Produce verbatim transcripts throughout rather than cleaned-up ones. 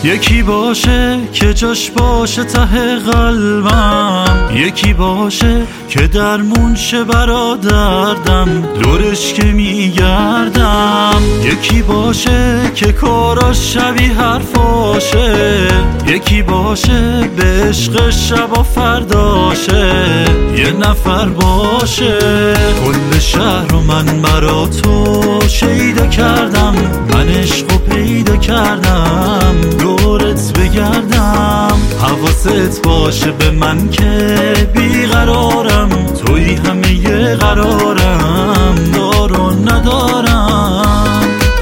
یکی باشه که جاش باشه ته قلبم، یکی باشه که درمون شه برا دردم دورش که میگردم، یکی باشه که کاراش شبیه حرفاشه، یکی باشه به عشق شب و فرداشه، یه نفر باشه. کل شهر و من برا تو شیدا کردم، من عشقو پیدا کردم دورت بگردم. حواست باشه به من که بیقرارم، توی همه یه قرارم دار و ندارم.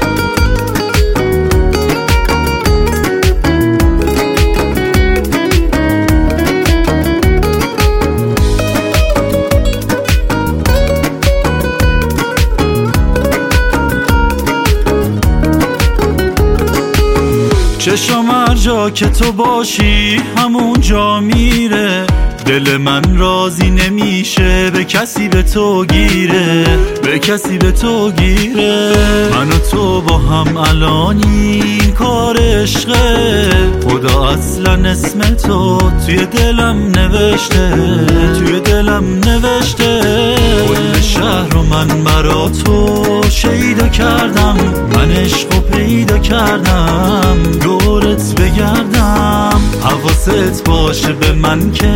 چشم هر جا که تو باشی همون جا میره، دل من راضی نمیشه به کسی به تو گیره، به کسی به تو گیره. من و تو با هم الانیم کار عشقه، خدا اصلا اسم تو توی دلم نوشته، توی دلم نوشته. کل شهر و من برا تو شیدا کردم، من عشقو پیدا کردم دورت بگردم. حواست باشه به من که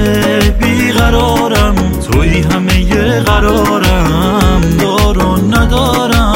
بیقرارم، توی همه یه قرارم دار و ندارم.